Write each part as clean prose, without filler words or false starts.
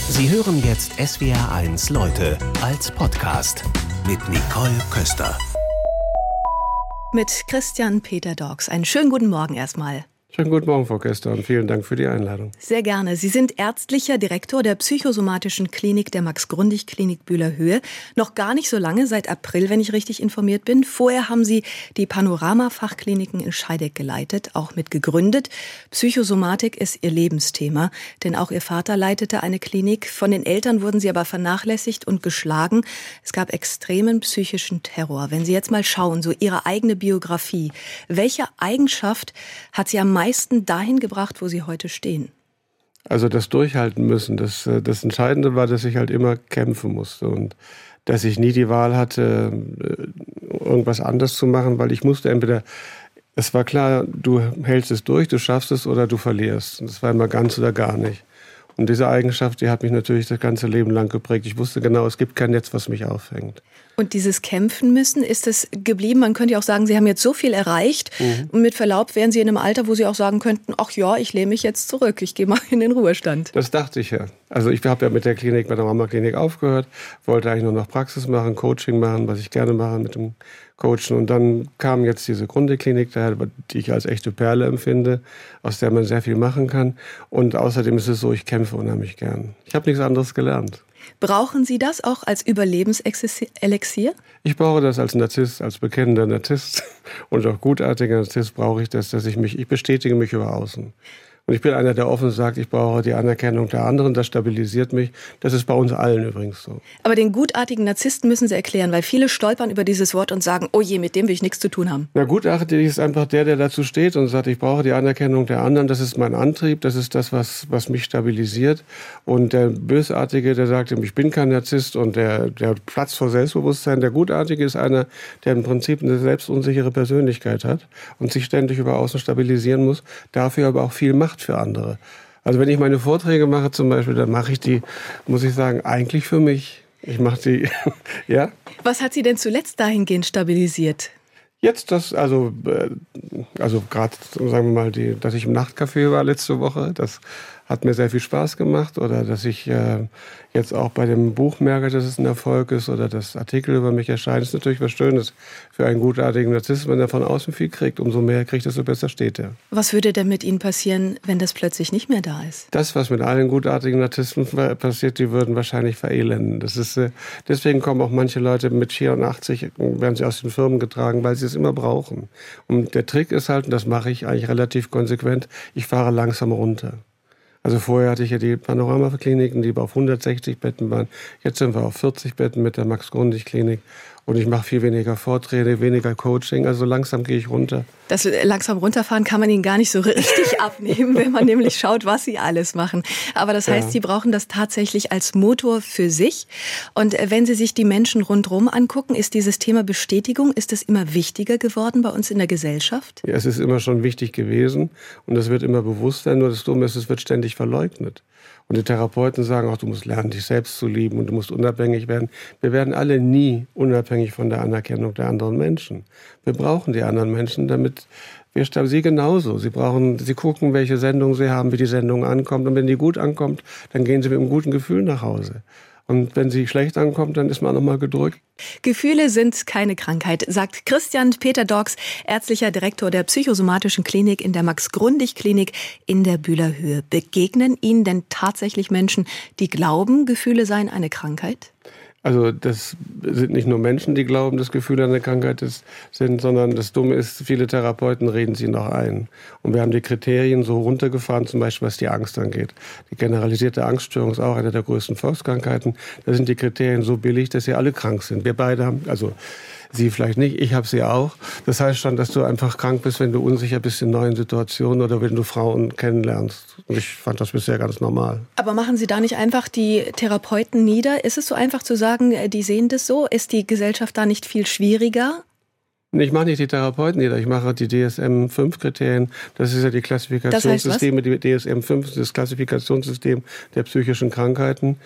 Sie hören jetzt SWR1 Leute als Podcast mit Nicole Köster. Mit Christian Peter Dorks. Einen schönen guten Morgen erstmal. Schönen guten Morgen, Frau Köster, und vielen Dank für die Einladung. Sehr gerne. Sie sind ärztlicher Direktor der psychosomatischen Klinik der Max-Grundig-Klinik Bühlerhöhe. Noch gar nicht so lange, seit April, wenn ich richtig informiert bin. Vorher haben Sie die Panorama-Fachkliniken in Scheideck geleitet, auch mit gegründet. Psychosomatik ist Ihr Lebensthema, denn auch Ihr Vater leitete eine Klinik. Von den Eltern wurden Sie aber vernachlässigt und geschlagen. Es gab extremen psychischen Terror. Wenn Sie jetzt mal schauen, so Ihre eigene Biografie, welche Eigenschaft hat Sie am meisten dahin gebracht, wo Sie heute stehen? Also das Durchhalten müssen. Das Entscheidende war, dass ich halt immer kämpfen musste und dass ich nie die Wahl hatte, irgendwas anders zu machen, weil ich musste entweder, es war klar, du hältst es durch, du schaffst es oder du verlierst. Und das war immer ganz oder gar nicht. Und diese Eigenschaft, die hat mich natürlich das ganze Leben lang geprägt. Ich wusste genau, es gibt kein Netz, was mich auffängt. Und dieses Kämpfen müssen, ist es geblieben? Man könnte ja auch sagen, Sie haben jetzt so viel erreicht. Und mit Verlaub wären Sie in einem Alter, wo Sie auch sagen könnten, ach ja, ich lehne mich jetzt zurück, ich gehe mal in den Ruhestand. Das dachte ich ja. Also ich habe ja mit der Klinik, bei der Mama-Klinik aufgehört, wollte eigentlich nur noch Praxis machen, Coaching machen, was ich gerne mache mit dem Coachen. Und dann kam jetzt diese Grundig-Klinik, die ich als echte Perle empfinde, aus der man sehr viel machen kann. Und außerdem ist es so, ich kämpfe unheimlich gern. Ich habe nichts anderes gelernt. Brauchen Sie das auch als Überlebenselixier? Ich brauche das als Narzisst, als bekennender Narzisst und auch gutartiger Narzisst brauche ich das, ich bestätige mich über außen. Und ich bin einer, der offen sagt, ich brauche die Anerkennung der anderen, das stabilisiert mich. Das ist bei uns allen übrigens so. Aber den gutartigen Narzissten müssen Sie erklären, weil viele stolpern über dieses Wort und sagen, oh je, mit dem will ich nichts zu tun haben. Na, gutartig ist einfach der dazu steht und sagt, ich brauche die Anerkennung der anderen. Das ist mein Antrieb, das ist das, was mich stabilisiert. Und der Bösartige, der sagt, ich bin kein Narzisst und der Platz vor Selbstbewusstsein. Der Gutartige ist einer, der im Prinzip eine selbstunsichere Persönlichkeit hat und sich ständig über außen stabilisieren muss, dafür aber auch viel macht für andere. Also wenn ich meine Vorträge mache zum Beispiel, dann mache ich die, muss ich sagen, eigentlich für mich. Ich mache die, ja. Was hat Sie denn zuletzt dahingehend stabilisiert? Jetzt also gerade, sagen wir mal, dass ich im Nachtcafé war letzte Woche, das hat mir sehr viel Spaß gemacht. Oder dass ich jetzt auch bei dem Buch merke, dass es ein Erfolg ist oder dass Artikel über mich erscheinen, ist natürlich was Schönes für einen gutartigen Narzissten, wenn er von außen viel kriegt. Umso mehr er kriegt, desto besser steht er. Was würde denn mit Ihnen passieren, wenn das plötzlich nicht mehr da ist? Das, was mit allen gutartigen Narzissten passiert, die würden wahrscheinlich verelenden. Das ist, deswegen kommen auch manche Leute mit 84, werden sie aus den Firmen getragen, weil sie es immer brauchen. Und der Trick ist halt, und das mache ich eigentlich relativ konsequent, ich fahre langsam runter. Also vorher hatte ich ja die Panorama-Kliniken, die auf 160 Betten waren. Jetzt sind wir auf 40 Betten mit der Max-Grundig-Klinik. Und ich mache viel weniger Vorträge, weniger Coaching. Also langsam gehe ich runter. Das langsam runterfahren kann man Ihnen gar nicht so richtig abnehmen, wenn man nämlich schaut, was Sie alles machen. Aber das heißt, Sie brauchen das tatsächlich als Motor für sich. Und wenn Sie sich die Menschen rundherum angucken, ist dieses Thema Bestätigung, ist es immer wichtiger geworden bei uns in der Gesellschaft? Ja, es ist immer schon wichtig gewesen. Und das wird immer bewusster. Nur das Dumme ist, es wird ständig verleugnet. Und die Therapeuten sagen auch, du musst lernen, dich selbst zu lieben und du musst unabhängig werden. Wir werden alle nie unabhängig von der Anerkennung der anderen Menschen. Wir brauchen die anderen Menschen, damit sie genauso. Sie gucken, welche Sendung sie haben, wie die Sendung ankommt. Und wenn die gut ankommt, dann gehen sie mit einem guten Gefühl nach Hause. Und wenn sie schlecht ankommt, dann ist man nochmal gedrückt. Gefühle sind keine Krankheit, sagt Christian Peter Dorks, ärztlicher Direktor der psychosomatischen Klinik in der Max-Grundig-Klinik in der Bühlerhöhe. Begegnen Ihnen denn tatsächlich Menschen, die glauben, Gefühle seien eine Krankheit? Also das sind nicht nur Menschen, die glauben, dass Gefühle eine Krankheit sind, sondern das Dumme ist, viele Therapeuten reden sie noch ein. Und wir haben die Kriterien so runtergefahren, zum Beispiel was die Angst angeht. Die generalisierte Angststörung ist auch eine der größten Volkskrankheiten. Da sind die Kriterien so billig, dass sie alle krank sind. Wir beide haben, also Sie vielleicht nicht, ich habe sie auch. Das heißt schon, dass du einfach krank bist, wenn du unsicher bist in neuen Situationen oder wenn du Frauen kennenlernst. Und ich fand das bisher ganz normal. Aber machen Sie da nicht einfach die Therapeuten nieder? Ist es so einfach zu sagen, die sehen das so? Ist die Gesellschaft da nicht viel schwieriger? Ich mache nicht die Therapeuten nieder, ich mache die DSM-5-Kriterien. Das ist ja die Klassifikationssysteme, die DSM-5 ist das Klassifikationssystem der psychischen Krankheiten.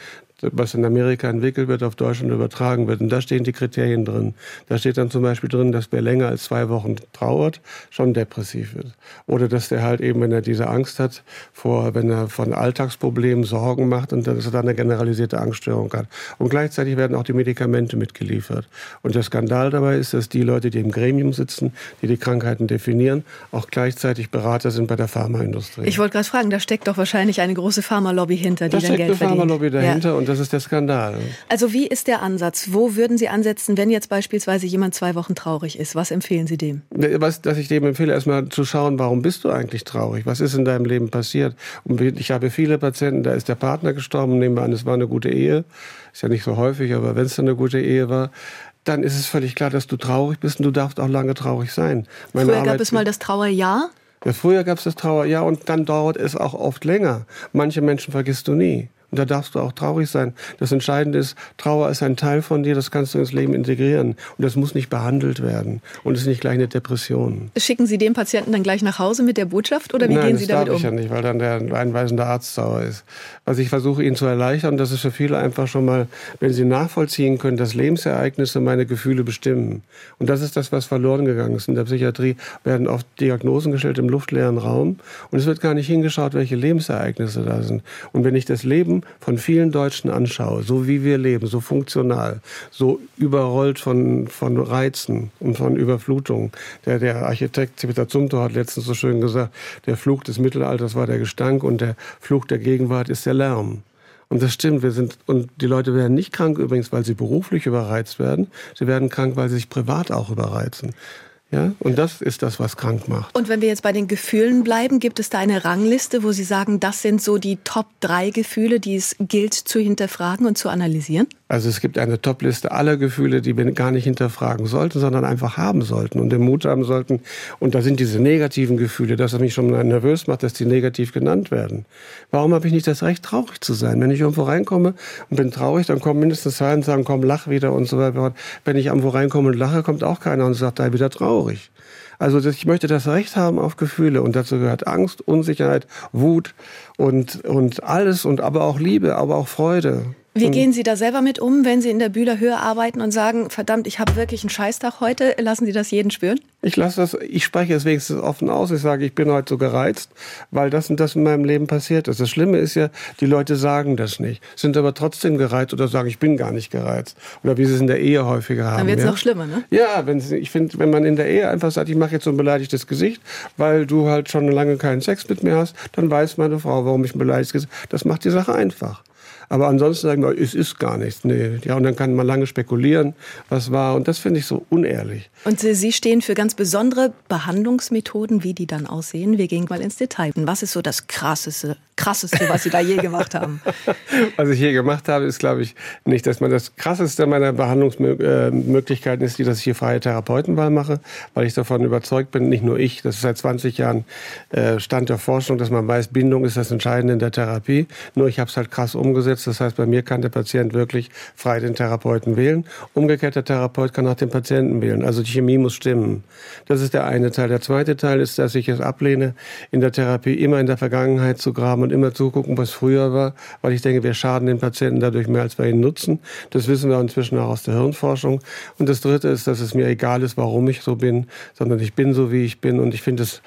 was in Amerika entwickelt wird, auf Deutschland übertragen wird. Und da stehen die Kriterien drin. Da steht dann zum Beispiel drin, dass wer länger als 2 Wochen trauert, schon depressiv wird. Oder dass der halt eben, wenn er diese Angst hat, wenn er von Alltagsproblemen Sorgen macht und dass er dann eine generalisierte Angststörung hat. Und gleichzeitig werden auch die Medikamente mitgeliefert. Und der Skandal dabei ist, dass die Leute, die im Gremium sitzen, die die Krankheiten definieren, auch gleichzeitig Berater sind bei der Pharmaindustrie. Ich wollte gerade fragen, da steckt doch wahrscheinlich eine große Pharmalobby hinter, die dann Geld verdient. Da steckt eine Pharmalobby dahinter und das ist der Skandal. Also wie ist der Ansatz? Wo würden Sie ansetzen, wenn jetzt beispielsweise jemand 2 Wochen traurig ist? Was empfehlen Sie dem? Dass ich dem empfehle, erstmal zu schauen, warum bist du eigentlich traurig? Was ist in deinem Leben passiert? Und ich habe viele Patienten, da ist der Partner gestorben, nehmen wir an, es war eine gute Ehe. Ist ja nicht so häufig, aber wenn es dann eine gute Ehe war, dann ist es völlig klar, dass du traurig bist und du darfst auch lange traurig sein. Früher gab es mal das Trauerjahr? Ja, früher gab es das Trauerjahr und dann dauert es auch oft länger. Manche Menschen vergisst du nie. Und da darfst du auch traurig sein. Das Entscheidende ist, Trauer ist ein Teil von dir, das kannst du ins Leben integrieren. Und das muss nicht behandelt werden. Und es ist nicht gleich eine Depression. Schicken Sie den Patienten dann gleich nach Hause mit der Botschaft oder wie gehen Sie damit um? Nein, das darf ich ja nicht, weil dann der einweisende Arzt sauer ist. Also ich versuche Ihnen zu erleichtern, das ist für viele einfach schon mal, wenn Sie nachvollziehen können, dass Lebensereignisse meine Gefühle bestimmen. Und das ist das, was verloren gegangen ist. In der Psychiatrie werden oft Diagnosen gestellt im luftleeren Raum. Und es wird gar nicht hingeschaut, welche Lebensereignisse da sind. Und wenn ich das Leben von vielen Deutschen anschaue, so wie wir leben, so funktional, so überrollt von Reizen und von Überflutungen. Der Architekt Peter Zumthor hat letztens so schön gesagt, der Fluch des Mittelalters war der Gestank und der Fluch der Gegenwart ist der Lärm. Und das stimmt, und die Leute werden nicht krank übrigens, weil sie beruflich überreizt werden, sie werden krank, weil sie sich privat auch überreizen. Ja, und das ist das, was krank macht. Und wenn wir jetzt bei den Gefühlen bleiben, gibt es da eine Rangliste, wo Sie sagen, das sind so die Top 3 Gefühle, die es gilt zu hinterfragen und zu analysieren? Also es gibt eine Top-Liste aller Gefühle, die wir gar nicht hinterfragen sollten, sondern einfach haben sollten und den Mut haben sollten. Und da sind diese negativen Gefühle, das mich schon nervös macht, dass die negativ genannt werden. Warum habe ich nicht das Recht, traurig zu sein? Wenn ich irgendwo reinkomme und bin traurig, dann kommen mindestens 2 und sagen, komm, lach wieder und so weiter. Wenn ich irgendwo reinkomme und lache, kommt auch keiner und sagt, da wieder traurig. Also ich möchte das Recht haben auf Gefühle und dazu gehört Angst, Unsicherheit, Wut und alles und aber auch Liebe, aber auch Freude. Wie gehen Sie da selber mit um, wenn Sie in der Bühler Höhe arbeiten und sagen, verdammt, ich habe wirklich einen Scheißtag heute? Lassen Sie das jeden spüren? Ich spreche es wenigstens offen aus. Ich sage, ich bin heute so gereizt, weil das und das in meinem Leben passiert ist. Das Schlimme ist ja, die Leute sagen das nicht, sind aber trotzdem gereizt oder sagen, ich bin gar nicht gereizt. Oder wie sie es in der Ehe häufiger haben. Dann wird es noch schlimmer, ne? Ja, ich finde, wenn man in der Ehe einfach sagt, ich mache jetzt so ein beleidigtes Gesicht, weil du halt schon lange keinen Sex mit mir hast, dann weiß meine Frau, warum ich ein beleidigtes Gesicht habe. Das macht die Sache einfach. Aber ansonsten sagen wir, es ist gar nichts. Nee. Ja, und dann kann man lange spekulieren, was war. Und das finde ich so unehrlich. Und Sie stehen für ganz besondere Behandlungsmethoden, wie die dann aussehen. Wir gehen mal ins Detail. Was ist so das Krasseste, was Sie da je gemacht haben? Was ich je gemacht habe, ist, glaube ich, nicht, dass man das Krasseste meiner Behandlungsmöglichkeiten ist, dass ich hier freie Therapeutenwahl mache, weil ich davon überzeugt bin, nicht nur ich, das ist seit 20 Jahren Stand der Forschung, dass man weiß, Bindung ist das Entscheidende in der Therapie. Nur ich habe es halt krass umgesetzt. Das heißt, bei mir kann der Patient wirklich frei den Therapeuten wählen. Umgekehrt, der Therapeut kann auch den Patienten wählen. Also die Chemie muss stimmen. Das ist der eine Teil. Der zweite Teil ist, dass ich es ablehne, in der Therapie immer in der Vergangenheit zu graben und immer zugucken, was früher war, weil ich denke, wir schaden den Patienten dadurch mehr, als wir ihn nutzen. Das wissen wir inzwischen auch aus der Hirnforschung. Und das dritte ist, dass es mir egal ist, warum ich so bin, sondern ich bin so, wie ich bin. Und ich finde es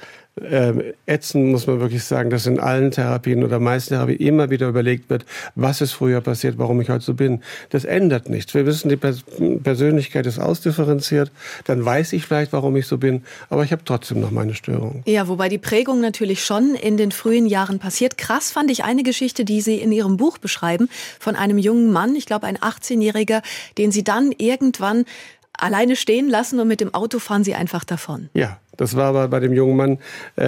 ätzend, muss man wirklich sagen, dass in allen Therapien oder meisten Therapien immer wieder überlegt wird, was ist früher passiert, warum ich heute so bin. Das ändert nichts. Wir wissen, die Persönlichkeit ist ausdifferenziert. Dann weiß ich vielleicht, warum ich so bin, aber ich habe trotzdem noch meine Störung. Ja, wobei die Prägung natürlich schon in den frühen Jahren passiert. Krass fand ich eine Geschichte, die Sie in Ihrem Buch beschreiben, von einem jungen Mann, ich glaube ein 18-Jähriger, den Sie dann irgendwann alleine stehen lassen und mit dem Auto fahren Sie einfach davon. Ja. Das war aber bei dem jungen Mann,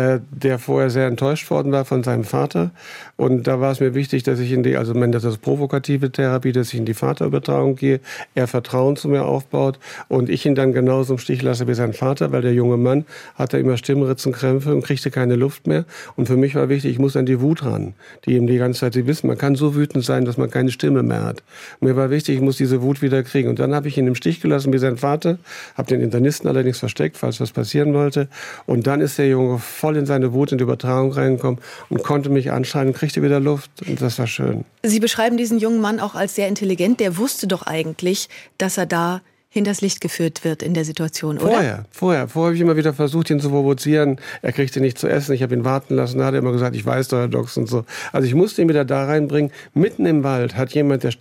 der vorher sehr enttäuscht worden war von seinem Vater. Und da war es mir wichtig, dass ich das ist provokative Therapie, dass ich in die Vaterübertragung gehe, er Vertrauen zu mir aufbaut und ich ihn dann genauso im Stich lasse wie sein Vater, weil der junge Mann hatte immer Stimmritzenkrämpfe und kriegte keine Luft mehr. Und für mich war wichtig, ich muss an die Wut ran, die ihm die ganze Zeit, Sie wissen, man kann so wütend sein, dass man keine Stimme mehr hat. Und mir war wichtig, ich muss diese Wut wieder kriegen. Und dann habe ich ihn im Stich gelassen wie sein Vater, habe den Internisten allerdings versteckt, falls was passieren wollte. hatte. Und dann ist der Junge voll in seine Wut in die Übertragung reingekommen und konnte mich anschreien und kriegte wieder Luft. Und das war schön. Sie beschreiben diesen jungen Mann auch als sehr intelligent. Der wusste doch eigentlich, dass er da hinters Licht geführt wird in der Situation, oder? Vorher habe ich immer wieder versucht, ihn zu provozieren. Er kriegte nicht zu essen, ich habe ihn warten lassen. Da hat er immer gesagt, ich weiß doch, Herr Dox und so. Also ich musste ihn wieder da reinbringen. Mitten im Wald hat jemand, der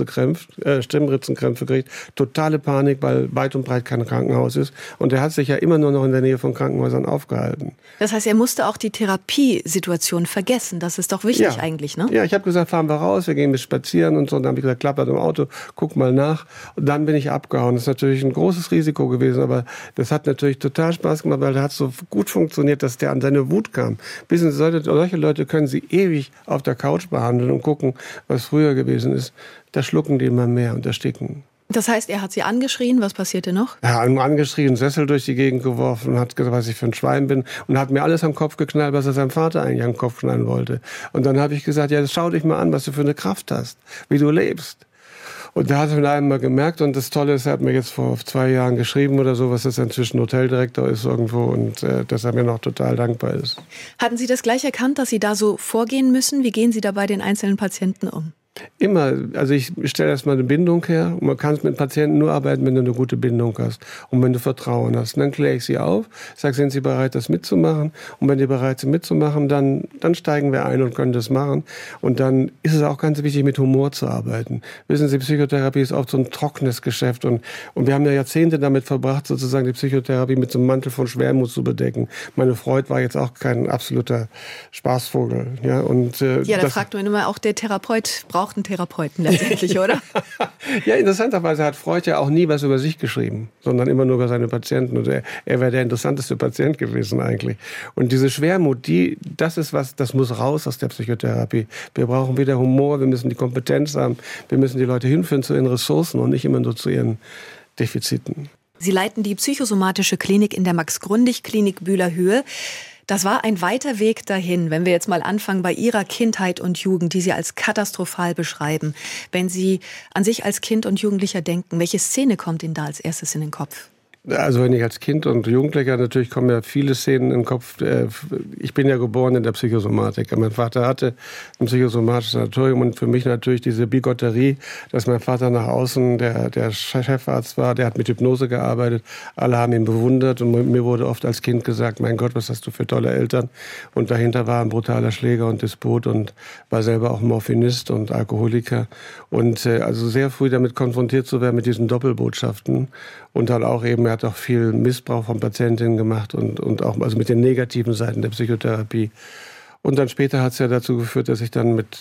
Stimmritzenkrämpfe kriegt, totale Panik, weil weit und breit kein Krankenhaus ist. Und er hat sich ja immer nur noch in der Nähe von Krankenhäusern aufgehalten. Das heißt, er musste auch die Therapiesituation vergessen. Das ist doch wichtig eigentlich, ne? Ja, ich habe gesagt, fahren wir raus, wir gehen bis spazieren und so. Und dann habe ich gesagt, klappert im Auto, guck mal nach. Und dann bin ich abgehauen. Das ist natürlich ein großes Risiko gewesen, aber das hat natürlich total Spaß gemacht, weil da hat so gut funktioniert, dass der an seine Wut kam. Solche Leute können sie ewig auf der Couch behandeln und gucken, was früher gewesen ist. Da schlucken die immer mehr und ersticken. Das heißt, er hat sie angeschrien. Was passierte noch? Er hat angeschrien, einen Sessel durch die Gegend geworfen und hat gesagt, was ich für ein Schwein bin. Und hat mir alles am Kopf geknallt, was er seinem Vater eigentlich am Kopf knallen wollte. Und dann habe ich gesagt, ja, schau dich mal an, was du für eine Kraft hast, wie du lebst. Und da hat er mir einmal gemerkt, und das Tolle ist, er hat mir jetzt vor 2 Jahren geschrieben oder so, was das inzwischen Hoteldirektor ist irgendwo und dass er mir noch total dankbar ist. Hatten Sie das gleich erkannt, dass Sie da so vorgehen müssen? Wie gehen Sie da bei den einzelnen Patienten um? Immer. Also ich stelle erstmal eine Bindung her. Und man kann mit Patienten nur arbeiten, wenn du eine gute Bindung hast und wenn du Vertrauen hast. Und dann kläre ich sie auf, sage, sind sie bereit, das mitzumachen? Und wenn die bereit sind mitzumachen, dann steigen wir ein und können das machen. Und dann ist es auch ganz wichtig, mit Humor zu arbeiten. Wissen Sie, Psychotherapie ist oft so ein trockenes Geschäft. Und wir haben ja Jahrzehnte damit verbracht, sozusagen die Psychotherapie mit so einem Mantel von Schwermut zu bedecken. Meine Freud war jetzt auch kein absoluter Spaßvogel. Ja, da fragt man immer, auch der Therapeut braucht einen Therapeuten letztendlich, oder? Ja, interessanterweise hat Freud ja auch nie was über sich geschrieben, sondern immer nur über seine Patienten. Und er wäre der interessanteste Patient gewesen eigentlich. Und diese Schwermut, das ist was, das muss raus aus der Psychotherapie. Wir brauchen wieder Humor, wir müssen die Kompetenz haben, wir müssen die Leute hinführen zu ihren Ressourcen und nicht immer nur zu ihren Defiziten. Sie leiten die psychosomatische Klinik in der Max-Grundig-Klinik Bühler-Höhe. Das war ein weiter Weg dahin, wenn wir jetzt mal anfangen bei Ihrer Kindheit und Jugend, die Sie als katastrophal beschreiben. Wenn Sie an sich als Kind und Jugendlicher denken, welche Szene kommt Ihnen da als erstes in den Kopf? Also wenn ich als Kind und Jugendlicher, natürlich kommen ja viele Szenen im Kopf. Ich bin ja geboren in der Psychosomatik. Mein Vater hatte ein psychosomatisches Sanatorium und für mich natürlich diese Bigotterie, dass mein Vater nach außen der Chefarzt war, der hat mit Hypnose gearbeitet. Alle haben ihn bewundert und mir wurde oft als Kind gesagt, mein Gott, was hast du für tolle Eltern. Und dahinter war ein brutaler Schläger und Despot und war selber auch Morphinist und Alkoholiker. Und also sehr früh damit konfrontiert zu werden mit diesen Doppelbotschaften. Und dann auch eben, er hat auch viel Missbrauch von Patientinnen gemacht und auch also mit den negativen Seiten der Psychotherapie. Und dann später hat es ja dazu geführt, dass ich dann mit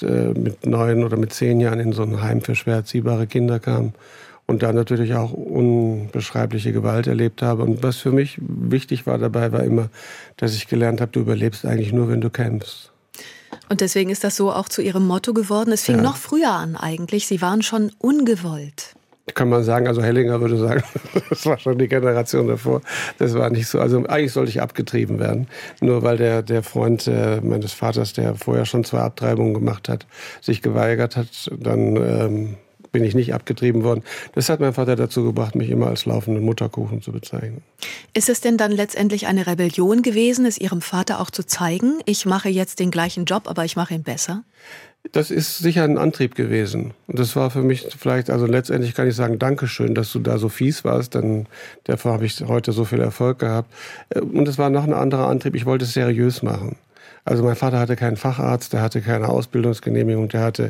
9 oder mit 10 Jahren in so ein Heim für schwer erziehbare Kinder kam. Und da natürlich auch unbeschreibliche Gewalt erlebt habe. Und was für mich wichtig war dabei, war immer, dass ich gelernt habe, du überlebst eigentlich nur, wenn du kämpfst. Und deswegen ist das so auch zu Ihrem Motto geworden. Es fing noch früher an eigentlich. Sie waren schon ungewollt. Kann man sagen, also Hellinger würde sagen, das war schon die Generation davor, das war nicht so. Also eigentlich sollte ich abgetrieben werden, nur weil der Freund meines Vaters, der vorher schon 2 Abtreibungen gemacht hat, sich geweigert hat, dann bin ich nicht abgetrieben worden. Das hat mein Vater dazu gebracht, mich immer als laufenden Mutterkuchen zu bezeichnen. Ist es denn dann letztendlich eine Rebellion gewesen, es Ihrem Vater auch zu zeigen, ich mache jetzt den gleichen Job, aber ich mache ihn besser? Das ist sicher ein Antrieb gewesen. Und das war für mich vielleicht, also letztendlich kann ich sagen, Dankeschön, dass du da so fies warst, denn dafür habe ich heute so viel Erfolg gehabt. Und es war noch ein anderer Antrieb, ich wollte es seriös machen. Also mein Vater hatte keinen Facharzt, der hatte keine Ausbildungsgenehmigung, der hatte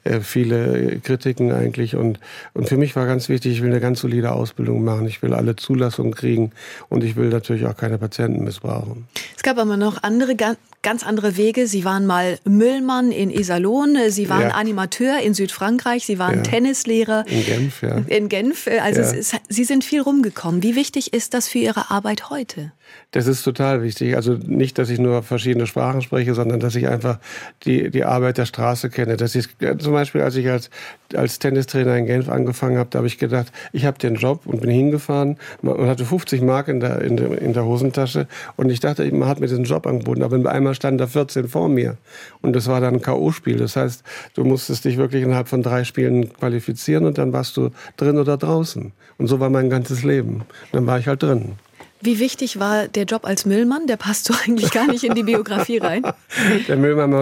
viele Kritiken eigentlich. Und für mich war ganz wichtig, ich will eine ganz solide Ausbildung machen, ich will alle Zulassungen kriegen und ich will natürlich auch keine Patienten missbrauchen. Es gab aber noch andere, ganz andere Wege. Sie waren mal Müllmann in Iserlohn, Sie waren Animateur in Südfrankreich, Sie waren Tennislehrer in Genf. Ja. In Genf. Also Sie sind viel rumgekommen. Wie wichtig ist das für Ihre Arbeit heute? Das ist total wichtig. Also nicht, dass ich nur verschiedene Sprachen spreche, sondern dass ich einfach die Arbeit der Straße kenne. Dass ich zum Beispiel, als ich als Tennistrainer in Genf angefangen habe, da habe ich gedacht, ich habe den Job und bin hingefahren und hatte 50 Mark in der Hosentasche und ich dachte, man hat mir diesen Job angeboten, aber einmal standen da 14 vor mir und das war dann ein K.O.-Spiel. Das heißt, du musstest dich wirklich innerhalb von 3 Spielen qualifizieren und dann warst du drin oder draußen. Und so war mein ganzes Leben. Dann war ich halt drin. Wie wichtig war der Job als Müllmann? Der passt so eigentlich gar nicht in die Biografie rein. Der Müllmann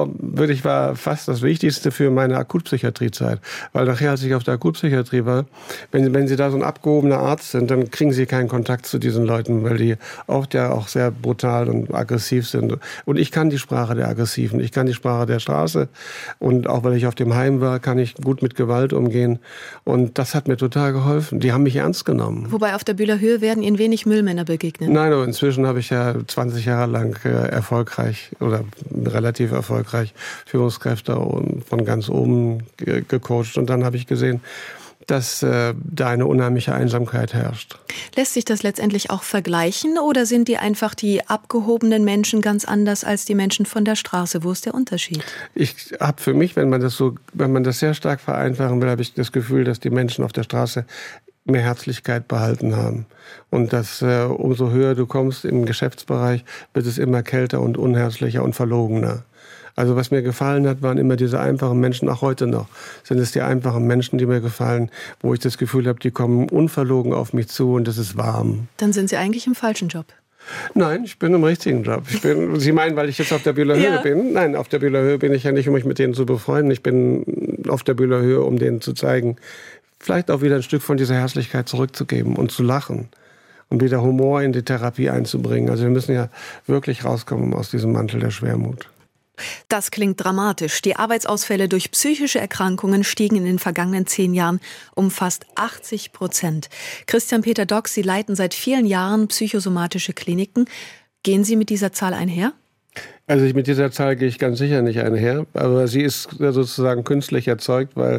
war fast das Wichtigste für meine Akutpsychiatriezeit. Weil nachher, als ich auf der Akutpsychiatrie war, wenn Sie da so ein abgehobener Arzt sind, dann kriegen Sie keinen Kontakt zu diesen Leuten, weil die oft ja auch sehr brutal und aggressiv sind. Und ich kann die Sprache der Aggressiven, ich kann die Sprache der Straße. Und auch weil ich auf dem Heim war, kann ich gut mit Gewalt umgehen. Und das hat mir total geholfen. Die haben mich ernst genommen. Wobei auf der Bühler Höhe werden Ihnen wenig Müllmänner begegnen. Nein, aber inzwischen habe ich ja 20 Jahre lang erfolgreich oder relativ erfolgreich Führungskräfte von ganz oben gecoacht. Und dann habe ich gesehen, dass da eine unheimliche Einsamkeit herrscht. Lässt sich das letztendlich auch vergleichen oder sind die abgehobenen Menschen ganz anders als die Menschen von der Straße? Wo ist der Unterschied? Ich habe für mich, wenn man das sehr stark vereinfachen will, habe ich das Gefühl, dass die Menschen auf der Straße mehr Herzlichkeit behalten haben. Und dass umso höher du kommst im Geschäftsbereich, wird es immer kälter und unherzlicher und verlogener. Also was mir gefallen hat, waren immer diese einfachen Menschen, auch heute noch sind es die einfachen Menschen, die mir gefallen, wo ich das Gefühl habe, die kommen unverlogen auf mich zu und es ist warm. Dann sind Sie eigentlich im falschen Job. Nein, ich bin im richtigen Job. Sie meinen, weil ich jetzt auf der Bühler Höhe bin? Nein, auf der Bühler Höhe bin ich ja nicht, um mich mit denen zu befreunden. Ich bin auf der Bühler Höhe, um denen zu zeigen, vielleicht auch wieder ein Stück von dieser Herzlichkeit zurückzugeben und zu lachen und wieder Humor in die Therapie einzubringen. Also wir müssen ja wirklich rauskommen aus diesem Mantel der Schwermut. Das klingt dramatisch. Die Arbeitsausfälle durch psychische Erkrankungen stiegen in den vergangenen 10 Jahren um fast 80%. Christian Peter Dox, Sie leiten seit vielen Jahren psychosomatische Kliniken. Gehen Sie mit dieser Zahl einher? Also mit dieser Zahl gehe ich ganz sicher nicht einher, aber sie ist sozusagen künstlich erzeugt, weil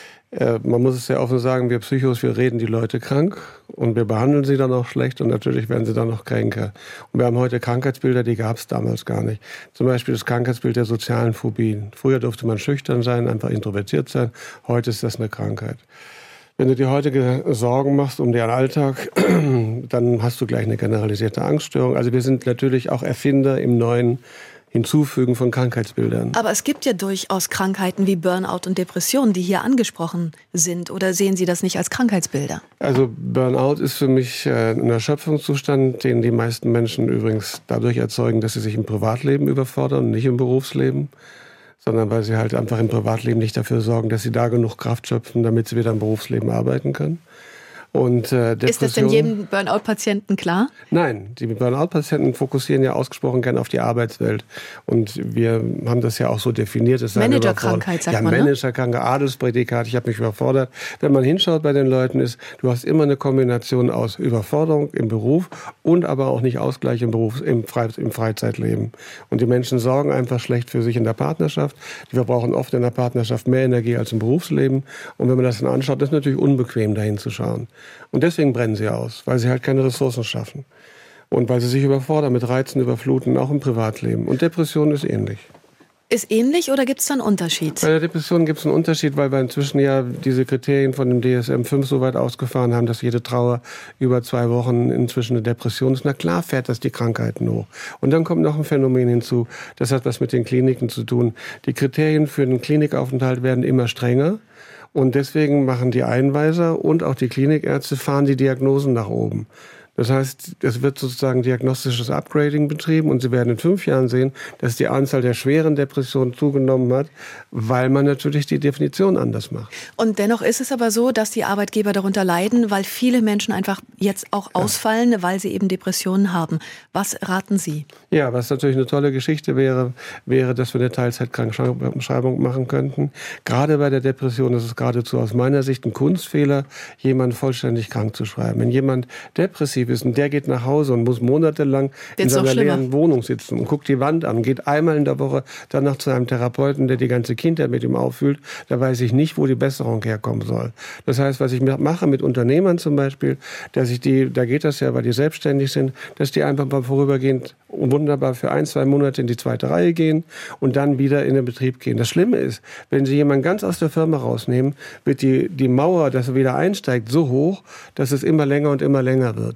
man muss es sehr offen sagen, wir Psychos, wir reden die Leute krank und wir behandeln sie dann auch schlecht und natürlich werden sie dann noch kränker. Und wir haben heute Krankheitsbilder, die gab es damals gar nicht. Zum Beispiel das Krankheitsbild der sozialen Phobien. Früher durfte man schüchtern sein, einfach introvertiert sein. Heute ist das eine Krankheit. Wenn du dir heute Sorgen machst um den Alltag, dann hast du gleich eine generalisierte Angststörung. Also wir sind natürlich auch Erfinder im neuen Hinzufügen von Krankheitsbildern. Aber es gibt ja durchaus Krankheiten wie Burnout und Depression, die hier angesprochen sind. Oder sehen Sie das nicht als Krankheitsbilder? Also Burnout ist für mich ein Erschöpfungszustand, den die meisten Menschen übrigens dadurch erzeugen, dass sie sich im Privatleben überfordern und nicht im Berufsleben, sondern weil sie halt einfach im Privatleben nicht dafür sorgen, dass sie da genug Kraft schöpfen, damit sie wieder im Berufsleben arbeiten können. Und, ist das denn jedem Burnout-Patienten klar? Nein, die Burnout-Patienten fokussieren ja ausgesprochen gerne auf die Arbeitswelt. Und wir haben das ja auch so definiert. Managerkrankheit, sagt man, ne? Managerkrankheit, Adelsprädikat, ich habe mich überfordert. Wenn man hinschaut bei den Leuten ist, du hast immer eine Kombination aus Überforderung im Beruf und aber auch nicht Ausgleich im Freizeitleben. Und die Menschen sorgen einfach schlecht für sich in der Partnerschaft. Wir brauchen oft in der Partnerschaft mehr Energie als im Berufsleben. Und wenn man das dann anschaut, ist es natürlich unbequem, da hinzuschauen. Und deswegen brennen sie aus, weil sie halt keine Ressourcen schaffen. Und weil sie sich überfordern mit Reizen, überfluten, auch im Privatleben. Und Depression ist ähnlich. Ist ähnlich oder gibt es da einen Unterschied? Bei der Depression gibt es einen Unterschied, weil wir inzwischen ja diese Kriterien von dem DSM-5 so weit ausgefahren haben, dass jede Trauer über 2 Wochen inzwischen eine Depression ist. Na klar fährt das die Krankheiten hoch. Und dann kommt noch ein Phänomen hinzu, das hat was mit den Kliniken zu tun. Die Kriterien für den Klinikaufenthalt werden immer strenger. Und deswegen machen die Einweiser und auch die Klinikärzte, fahren die Diagnosen nach oben. Das heißt, es wird sozusagen diagnostisches Upgrading betrieben und Sie werden in 5 Jahren sehen, dass die Anzahl der schweren Depressionen zugenommen hat, weil man natürlich die Definition anders macht. Und dennoch ist es aber so, dass die Arbeitgeber darunter leiden, weil viele Menschen einfach jetzt auch ausfallen, weil sie eben Depressionen haben. Was raten Sie? Ja, was natürlich eine tolle Geschichte wäre, dass wir eine Teilzeitkrankschreibung machen könnten. Gerade bei der Depression ist es geradezu aus meiner Sicht ein Kunstfehler, jemanden vollständig krank zu schreiben. Wenn jemand depressiv ist und der geht nach Hause und muss monatelang in seiner leeren Wohnung sitzen und guckt die Wand an, geht einmal in der Woche danach zu einem Therapeuten, der die ganze Kindheit mit ihm auffühlt, da weiß ich nicht, wo die Besserung herkommen soll. Das heißt, was ich mache mit Unternehmern zum Beispiel, dass ich da geht das ja, weil die selbstständig sind, dass die einfach mal vorübergehend wunderbar für 1-2 Monate in die 2. Reihe gehen und dann wieder in den Betrieb gehen. Das Schlimme ist, wenn Sie jemanden ganz aus der Firma rausnehmen, wird die Mauer, dass er wieder einsteigt, so hoch, dass es immer länger und immer länger wird.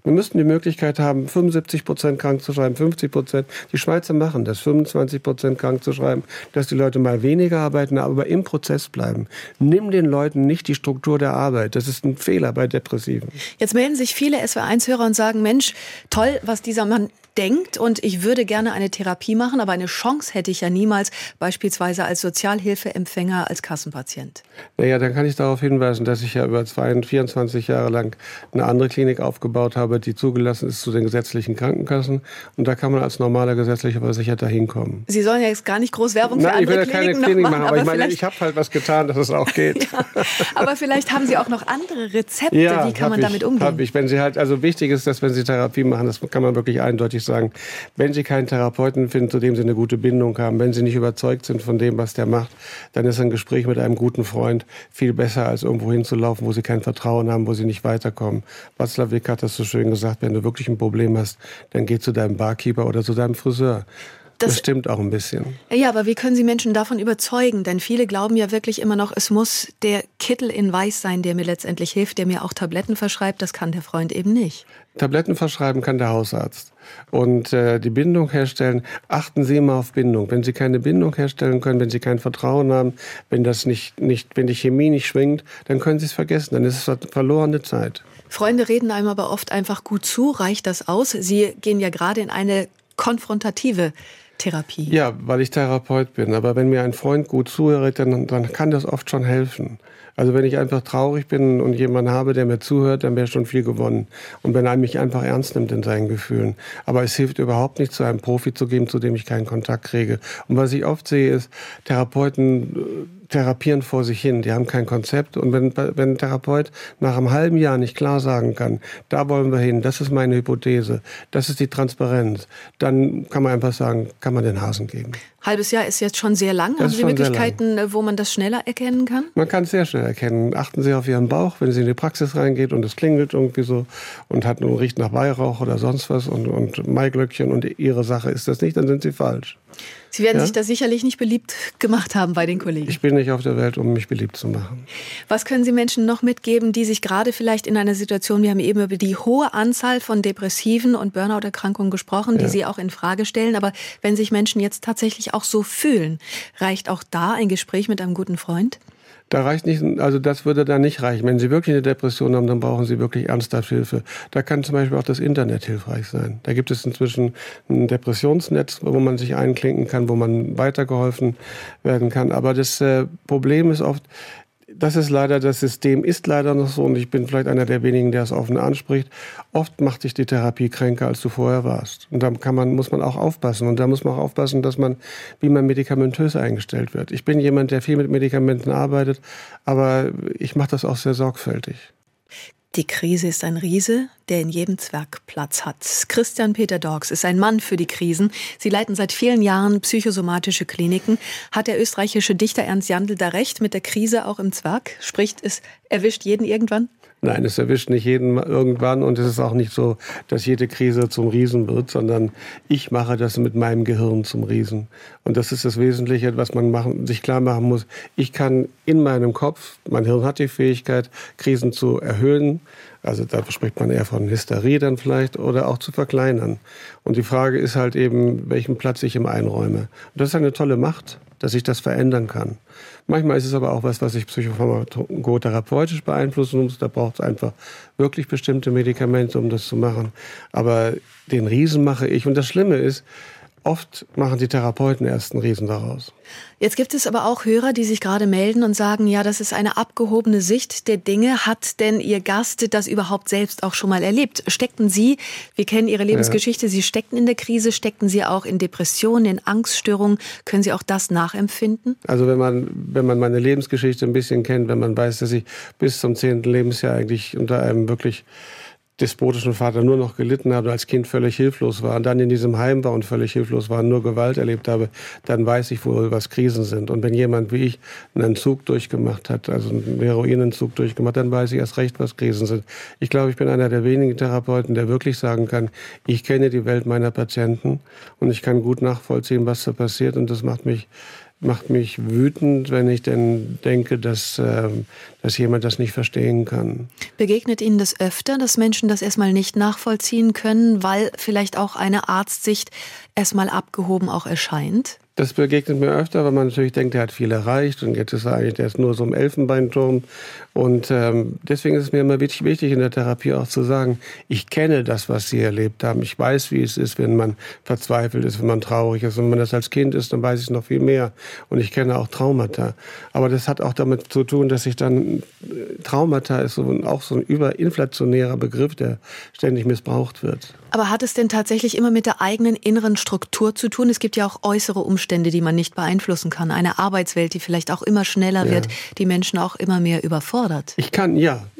Wir müssten die Möglichkeit haben, 75% krank zu schreiben, 50%. Die Schweizer machen das, 25% krank zu schreiben, dass die Leute mal weniger arbeiten, aber im Prozess bleiben. Nimm den Leuten nicht die Struktur der Arbeit. Das ist ein Fehler bei Depressiven. Jetzt melden sich viele SWR1-Hörer und sagen, Mensch, toll, was dieser Mann denkt und ich würde gerne eine Therapie machen, aber eine Chance hätte ich ja niemals, beispielsweise als Sozialhilfeempfänger, als Kassenpatient. Naja, dann kann ich darauf hinweisen, dass ich ja über 24 Jahre lang eine andere Klinik aufgebaut habe, die zugelassen ist zu den gesetzlichen Krankenkassen. Und da kann man als normaler gesetzlicher Versicherter hinkommen. Sie sollen ja jetzt gar nicht groß Werbung für andere Kliniken machen. Aber ich meine, ich habe halt was getan, dass es auch geht. Ja, aber vielleicht haben Sie auch noch andere Rezepte. Ja, wie kann man damit umgehen? Wenn Sie halt, also wichtig ist, dass wenn Sie Therapie machen, das kann man wirklich eindeutig sagen, wenn Sie keinen Therapeuten finden, zu dem Sie eine gute Bindung haben, wenn Sie nicht überzeugt sind von dem, was der macht, dann ist ein Gespräch mit einem guten Freund viel besser, als irgendwo hinzulaufen, wo Sie kein Vertrauen haben, wo Sie nicht weiterkommen. Václav hat das so schön gesagt, wenn du wirklich ein Problem hast, dann geh zu deinem Barkeeper oder zu deinem Friseur. Das stimmt auch ein bisschen. Ja, aber wie können Sie Menschen davon überzeugen? Denn viele glauben ja wirklich immer noch, es muss der Kittel in Weiß sein, der mir letztendlich hilft, der mir auch Tabletten verschreibt. Das kann der Freund eben nicht. Tabletten verschreiben kann der Hausarzt. Und die Bindung herstellen, achten Sie mal auf Bindung. Wenn Sie keine Bindung herstellen können, wenn Sie kein Vertrauen haben, wenn die Chemie nicht schwingt, dann können Sie es vergessen. Dann ist es verlorene Zeit. Freunde reden einem aber oft einfach gut zu. Reicht das aus? Sie gehen ja gerade in eine konfrontative Therapie. Ja, weil ich Therapeut bin. Aber wenn mir ein Freund gut zuhört, dann kann das oft schon helfen. Also wenn ich einfach traurig bin und jemanden habe, der mir zuhört, dann wäre schon viel gewonnen. Und wenn er mich einfach ernst nimmt in seinen Gefühlen. Aber es hilft überhaupt nicht, zu einem Profi zu gehen, zu dem ich keinen Kontakt kriege. Und was ich oft sehe, ist, Therapeuten therapieren vor sich hin. Die haben kein Konzept. Und wenn ein Therapeut nach einem halben Jahr nicht klar sagen kann, da wollen wir hin, das ist meine Hypothese, das ist die Transparenz, dann kann man einfach sagen, kann man den Hasen geben. Halbes Jahr ist jetzt schon sehr lang. Haben Sie Möglichkeiten, wo man das schneller erkennen kann? Man kann es sehr schnell erkennen. Achten Sie auf Ihren Bauch, wenn Sie in die Praxis reingeht und es klingelt irgendwie so und riecht nach Weihrauch oder sonst was und Maiglöckchen und Ihre Sache ist das nicht, dann sind Sie falsch. Sie werden sich da sicherlich nicht beliebt gemacht haben bei den Kollegen. Ich bin nicht auf der Welt, um mich beliebt zu machen. Was können Sie Menschen noch mitgeben, die sich gerade vielleicht in einer Situation, wir haben eben über die hohe Anzahl von Depressiven und Burnout-Erkrankungen gesprochen, die Sie auch in Frage stellen, aber wenn sich Menschen jetzt tatsächlich auch so fühlen, reicht auch da ein Gespräch mit einem guten Freund? Da reicht nicht, also das würde da nicht reichen. Wenn Sie wirklich eine Depression haben, dann brauchen Sie wirklich ernsthaft Hilfe. Da kann zum Beispiel auch das Internet hilfreich sein. Da gibt es inzwischen ein Depressionsnetz, wo man sich einklinken kann, wo man weitergeholfen werden kann. Aber das Problem ist oft, das System ist leider noch so, und ich bin vielleicht einer der wenigen, der es offen anspricht. Oft macht dich die Therapie kränker, als du vorher warst. Und da muss man auch aufpassen. Und da muss man auch aufpassen, wie man medikamentös eingestellt wird. Ich bin jemand, der viel mit Medikamenten arbeitet, aber ich mache das auch sehr sorgfältig. Die Krise ist ein Riese, der in jedem Zwerg Platz hat. Christian Peter Dorks ist ein Mann für die Krisen. Sie leiten seit vielen Jahren psychosomatische Kliniken. Hat der österreichische Dichter Ernst Jandl da recht mit der Krise auch im Zwerg? Sprich, es erwischt jeden irgendwann? Nein, es erwischt nicht jeden irgendwann und es ist auch nicht so, dass jede Krise zum Riesen wird, sondern ich mache das mit meinem Gehirn zum Riesen. Und das ist das Wesentliche, was man sich klar machen muss. Ich kann in meinem Kopf, mein Hirn hat die Fähigkeit, Krisen zu erhöhen. Also da spricht man eher von Hysterie dann vielleicht oder auch zu verkleinern. Und die Frage ist halt eben, welchen Platz ich ihm einräume. Und das ist eine tolle Macht, dass ich das verändern kann. Manchmal ist es aber auch was ich psychotherapeutisch beeinflussen muss. Da braucht es einfach wirklich bestimmte Medikamente, um das zu machen. Aber den Riesen mache ich. Und das Schlimme ist, oft machen die Therapeuten erst einen Riesen daraus. Jetzt gibt es aber auch Hörer, die sich gerade melden und sagen, ja, das ist eine abgehobene Sicht der Dinge. Hat denn Ihr Gast das überhaupt selbst auch schon mal erlebt? Steckten Sie, wir kennen Ihre Lebensgeschichte, Sie steckten in der Krise, steckten Sie auch in Depressionen, in Angststörungen? Können Sie auch das nachempfinden? Also wenn man meine Lebensgeschichte ein bisschen kennt, wenn man weiß, dass ich bis zum 10. Lebensjahr eigentlich unter einem wirklich despotischen Vater nur noch gelitten habe, als Kind völlig hilflos war und dann in diesem Heim war und völlig hilflos war und nur Gewalt erlebt habe, dann weiß ich wohl, was Krisen sind. Und wenn jemand wie ich einen Entzug durchgemacht hat, also einen Heroinentzug durchgemacht, dann weiß ich erst recht, was Krisen sind. Ich glaube, ich bin einer der wenigen Therapeuten, der wirklich sagen kann, ich kenne die Welt meiner Patienten und ich kann gut nachvollziehen, was da passiert und das macht mich macht mich wütend, wenn ich denn denke, dass jemand das nicht verstehen kann. Begegnet Ihnen das öfter, dass Menschen das erstmal nicht nachvollziehen können, weil vielleicht auch eine Arztsicht erstmal abgehoben auch erscheint? Das begegnet mir öfter, weil man natürlich denkt, der hat viel erreicht und jetzt ist er eigentlich, der ist nur so im Elfenbeinturm. Und deswegen ist es mir immer wichtig in der Therapie auch zu sagen, ich kenne das, was Sie erlebt haben. Ich weiß, wie es ist, wenn man verzweifelt ist, wenn man traurig ist. Und wenn man das als Kind ist, dann weiß ich es noch viel mehr. Und ich kenne auch Traumata. Aber das hat auch damit zu tun, dass ich dann, Traumata ist auch so ein überinflationärer Begriff, der ständig missbraucht wird. Aber hat es denn tatsächlich immer mit der eigenen inneren Struktur zu tun? Es gibt ja auch äußere Umstände, die man nicht beeinflussen kann. Eine Arbeitswelt, die vielleicht auch immer schneller wird, die Menschen auch immer mehr überfordert. Ich kann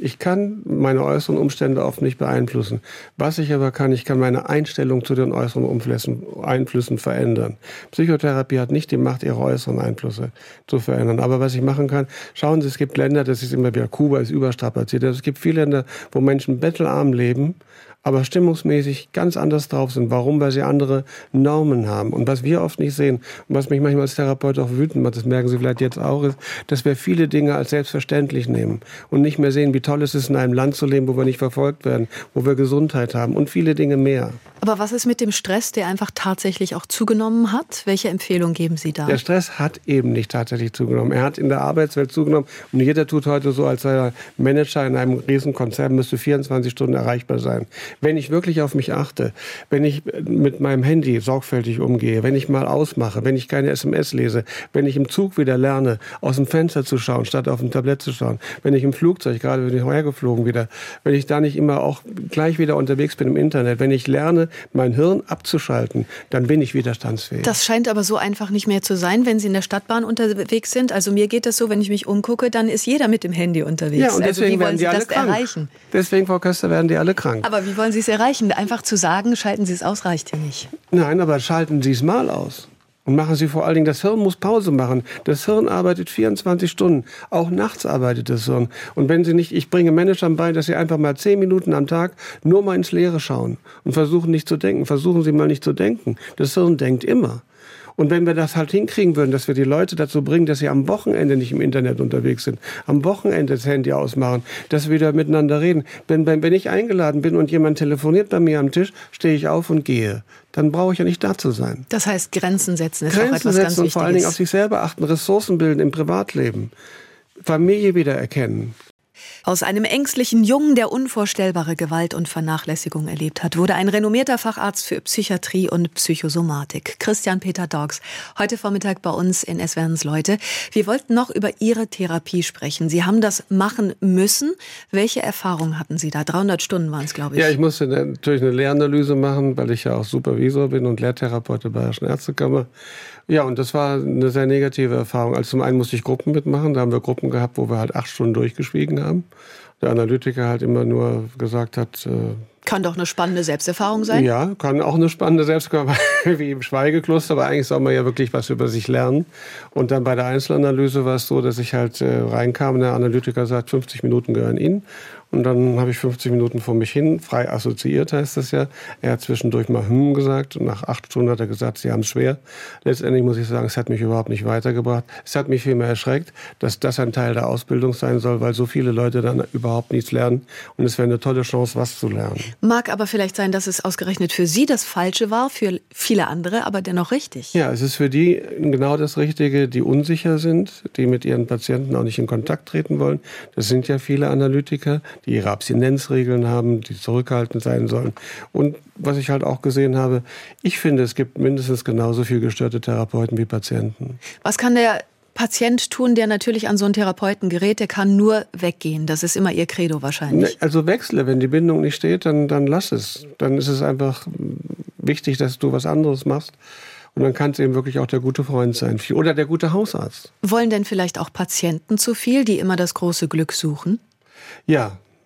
meine äußeren Umstände oft nicht beeinflussen. Was ich aber kann, ich kann meine Einstellung zu den äußeren Einflüssen verändern. Psychotherapie hat nicht die Macht, ihre äußeren Einflüsse zu verändern. Aber was ich machen kann, schauen Sie, es gibt Länder, das ist immer wieder, Kuba ist überstrapaziert. Es gibt viele Länder, wo Menschen bettelarm leben, aber stimmungsmäßig ganz anders drauf sind. Warum? Weil sie andere Normen haben. Und was wir oft nicht sehen, und was mich manchmal als Therapeut auch wütend macht, das merken Sie vielleicht jetzt auch, ist, dass wir viele Dinge als selbstverständlich nehmen und nicht mehr sehen, wie toll es ist, in einem Land zu leben, wo wir nicht verfolgt werden, wo wir Gesundheit haben und viele Dinge mehr. Aber was ist mit dem Stress, der einfach tatsächlich auch zugenommen hat? Welche Empfehlung geben Sie da? Der Stress hat eben nicht tatsächlich zugenommen. Er hat in der Arbeitswelt zugenommen. Und jeder tut heute so, als sei er Manager in einem Riesenkonzern, müsste 24 Stunden erreichbar sein. Wenn ich wirklich auf mich achte, wenn ich mit meinem Handy sorgfältig umgehe, wenn ich mal ausmache, wenn ich keine SMS lese, wenn ich im Zug wieder lerne, aus dem Fenster zu schauen, statt auf dem Tablett zu schauen, wenn ich im Flugzeug, gerade bin ich hergeflogen wieder, wenn ich da nicht immer auch gleich wieder unterwegs bin im Internet, wenn ich lerne, mein Hirn abzuschalten, dann bin ich widerstandsfähig. Das scheint aber so einfach nicht mehr zu sein, wenn Sie in der Stadtbahn unterwegs sind. Also mir geht das so, wenn ich mich umgucke, dann ist jeder mit dem Handy unterwegs. Ja, und deswegen also wie wollen Sie das erreichen? Deswegen, Frau Köster, werden die alle krank. Aber wie wollen Sie es erreichen? Einfach zu sagen, schalten Sie es aus, reicht ja nicht. Nein, aber schalten Sie es mal aus. Und machen Sie vor allen Dingen, das Hirn muss Pause machen. Das Hirn arbeitet 24 Stunden. Auch nachts arbeitet das Hirn. Und wenn Sie nicht, ich bringe Managern bei, dass sie einfach mal 10 Minuten am Tag nur mal ins Leere schauen und versuchen nicht zu denken. Versuchen Sie mal nicht zu denken. Das Hirn denkt immer. Und wenn wir das halt hinkriegen würden, dass wir die Leute dazu bringen, dass sie am Wochenende nicht im Internet unterwegs sind, am Wochenende das Handy ausmachen, dass wir wieder miteinander reden. Wenn ich eingeladen bin und jemand telefoniert bei mir am Tisch, stehe ich auf und gehe. Dann brauche ich ja nicht da zu sein. Das heißt, Grenzen setzen ist Grenzen auch etwas setzen ganz und Wichtiges. vor allen Dingen auf sich selber achten, Ressourcen bilden im Privatleben, Familie wiedererkennen. Aus einem ängstlichen Jungen, der unvorstellbare Gewalt und Vernachlässigung erlebt hat, wurde ein renommierter Facharzt für Psychiatrie und Psychosomatik. Christian Peter Dorks, heute Vormittag bei uns in SWRs Leute. Wir wollten noch über Ihre Therapie sprechen. Sie haben das machen müssen. Welche Erfahrungen hatten Sie da? 300 Stunden waren es, glaube ich. Ja, ich musste natürlich eine Lehranalyse machen, weil ich ja auch Supervisor bin und Lehrtherapeut der Bayerischen Ärztekammer. Ja, und das war eine sehr negative Erfahrung. Also zum einen musste ich Gruppen mitmachen. Da haben wir Gruppen gehabt, wo wir halt 8 Stunden durchgeschwiegen haben. Der Analytiker halt immer nur gesagt hat... Kann doch eine spannende Selbsterfahrung sein. Ja, kann auch eine spannende Selbsterfahrung, wie im Schweigekloster, aber eigentlich soll man ja wirklich was über sich lernen. Und dann bei der Einzelanalyse war es so, dass ich halt reinkam und der Analytiker sagt, 50 Minuten gehören Ihnen. Und dann habe ich 50 Minuten vor mich hin, frei assoziiert heißt das ja. Er hat zwischendurch mal gesagt und nach 8 Stunden hat er gesagt, Sie haben es schwer. Letztendlich muss ich sagen, es hat mich überhaupt nicht weitergebracht. Es hat mich vielmehr erschreckt, dass das ein Teil der Ausbildung sein soll, weil so viele Leute dann überhaupt nichts lernen. Und es wäre eine tolle Chance, was zu lernen. Mag aber vielleicht sein, dass es ausgerechnet für Sie das Falsche war, für viele andere aber dennoch richtig. Ja, es ist für die genau das Richtige, die unsicher sind, die mit ihren Patienten auch nicht in Kontakt treten wollen. Das sind ja viele Analytiker, die ihre Abstinenzregeln haben, die zurückhaltend sein sollen. Und was ich halt auch gesehen habe, ich finde, es gibt mindestens genauso viel gestörte Therapeuten wie Patienten. Was kann der Patient tun, der natürlich an so einen Therapeuten gerät? Der kann nur weggehen. Das ist immer Ihr Credo wahrscheinlich. Also wechsle, wenn die Bindung nicht steht, dann lass es. Dann ist es einfach wichtig, dass du was anderes machst. Und dann kann es eben wirklich auch der gute Freund sein oder der gute Hausarzt. Wollen denn vielleicht auch Patienten zu viel, die immer das große Glück suchen? Ja,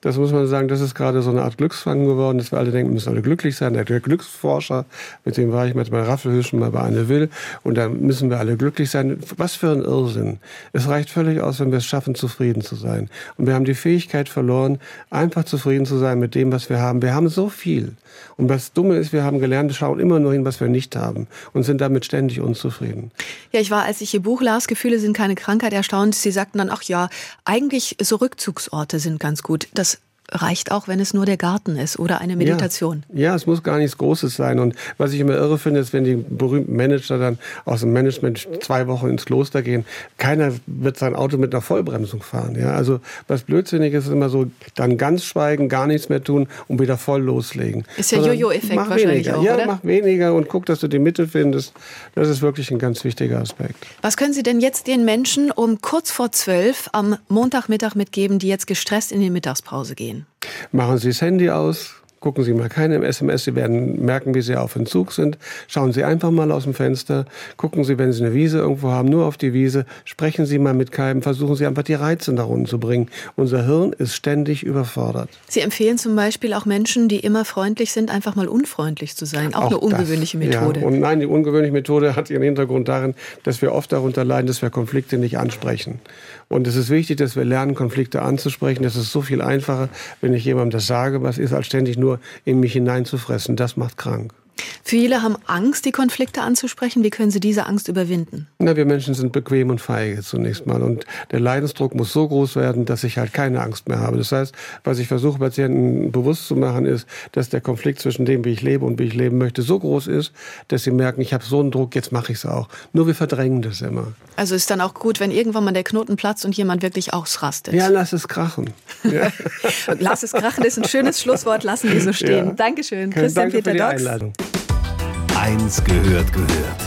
Das muss man sagen, das ist gerade so eine Art Glücksfang geworden, dass wir alle denken, wir müssen alle glücklich sein. Der Glücksforscher, mit dem war ich mal bei Raffelhüschen, mal bei Anne Will, und da müssen wir alle glücklich sein. Was für ein Irrsinn. Es reicht völlig aus, wenn wir es schaffen, zufrieden zu sein. Und wir haben die Fähigkeit verloren, einfach zufrieden zu sein mit dem, was wir haben. Wir haben so viel. Und das Dumme ist, wir haben gelernt, wir schauen immer nur hin, was wir nicht haben und sind damit ständig unzufrieden. Ja, ich war, als ich Ihr Buch las, Gefühle sind keine Krankheit, erstaunt. Sie sagten dann, ach ja, eigentlich so Rückzugsorte sind ganz gut. Das reicht auch, wenn es nur der Garten ist oder eine Meditation. Ja, es muss gar nichts Großes sein. Und was ich immer irre finde, ist, wenn die berühmten Manager dann aus dem Management 2 Wochen ins Kloster gehen, keiner wird sein Auto mit einer Vollbremsung fahren. Ja, also was blödsinnig ist immer so, dann ganz schweigen, gar nichts mehr tun und wieder voll loslegen. Ist der Jojo-Effekt wahrscheinlich auch, oder? Ja, mach weniger und guck, dass du die Mitte findest. Das ist wirklich ein ganz wichtiger Aspekt. Was können Sie denn jetzt den Menschen um kurz vor 12 am Montagmittag mitgeben, die jetzt gestresst in die Mittagspause gehen? Machen Sie das Handy aus, gucken Sie mal keine SMS, Sie werden merken, wie Sie auf Entzug sind. Schauen Sie einfach mal aus dem Fenster, gucken Sie, wenn Sie eine Wiese irgendwo haben, nur auf die Wiese, sprechen Sie mal mit keinem, versuchen Sie einfach die Reize nach unten zu bringen. Unser Hirn ist ständig überfordert. Sie empfehlen zum Beispiel auch Menschen, die immer freundlich sind, einfach mal unfreundlich zu sein. Auch eine ungewöhnliche Methode. Ja. Und nein, die ungewöhnliche Methode hat ihren Hintergrund darin, dass wir oft darunter leiden, dass wir Konflikte nicht ansprechen. Und es ist wichtig, dass wir lernen, Konflikte anzusprechen. Das ist so viel einfacher, wenn ich jemandem das sage, was ist, als ständig nur in mich hineinzufressen. Das macht krank. Viele haben Angst, die Konflikte anzusprechen. Wie können Sie diese Angst überwinden? Na, wir Menschen sind bequem und feige zunächst mal. Und der Leidensdruck muss so groß werden, dass ich halt keine Angst mehr habe. Das heißt, was ich versuche, Patienten bewusst zu machen, ist, dass der Konflikt zwischen dem, wie ich lebe und wie ich leben möchte, so groß ist, dass sie merken, ich habe so einen Druck, jetzt mache ich es auch. Nur wir verdrängen das immer. Also ist dann auch gut, wenn irgendwann mal der Knoten platzt und jemand wirklich ausrastet. Ja, lass es krachen. Ja. Lass es krachen ist ein schönes Schlusswort. Lassen wir so stehen. Ja. Dankeschön. Christian Danke Peter für die Dox. Einladung. 1 gehört.